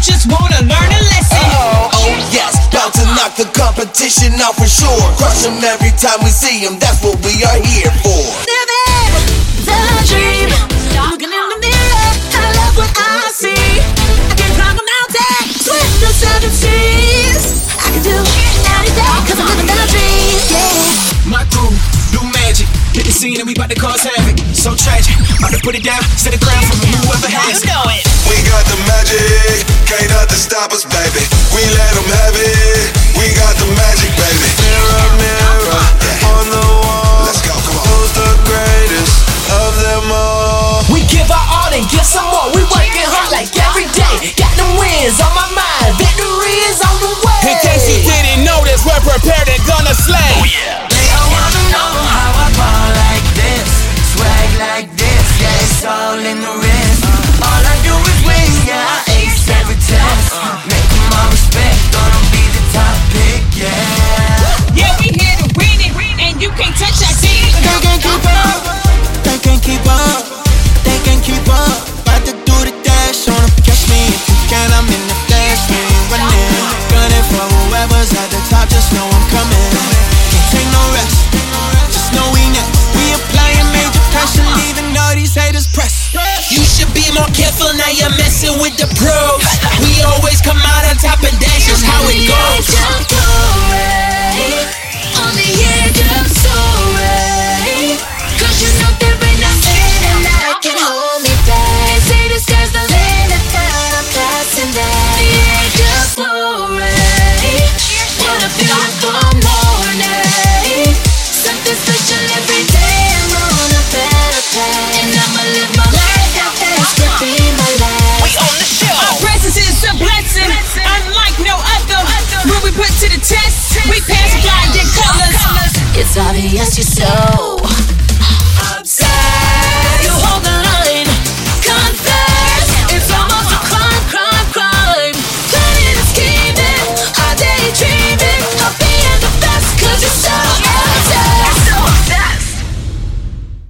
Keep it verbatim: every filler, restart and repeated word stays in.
just wanna learn a lesson. Uh-oh. Oh yes, bout to knock the competition out for sure. Crush them every time we see them, that's what we are here for. Living the dream, looking in the mirror, I love what I see. I can climb a mountain, swim the seven seas. I can do anything, cause I'm living the dream, yeah. My crew, do magic, hit the scene and we bout to cause havoc. So tragic, about to put it down, set the ground for whoever has it. You know it. We got the magic, can't nothing stop us, baby. We let them have it, we got the magic, baby. Mirror, mirror, on the wall, let's go, come on. Who's the greatest of them all? We give our all and get some more. We working hard like every day. Got them wins on my mind, victory is on the way. In case you didn't notice, we're prepared and gonna slay. Oh yeah. They all wanna know how I ball like this, swag like this, yeah, it's all in the wrist. All I do is win, yeah, I ace every test. Make them all respect, gonna be the top pick, yeah. Yeah, we here to win it, and you can't touch our team. They can't keep up, they can't keep up, they can't keep up. About to do the dash on them, catch me if you can, I'm in the flash lane, running. Gunning for whoever's at the top, just know I'm coming. Can't take no rest, just know we next. We applying major pressure, leaving all these haters press. You should be more careful, now you're messing with the pros. We always come out on top, and that's just how it goes. On the edge of soaring, cause you know there ain't nothing that can hold me back. They say the sky's the limit, that I'm passing that. The edge of soaring, what a beautiful morning. Something special every day, I'm on a better path. And I'ma live my life, that this could be my life. We on the show. Our presence is a blessing, unlike no other. When we put to the test, we pass blinded colors. It's obvious you're so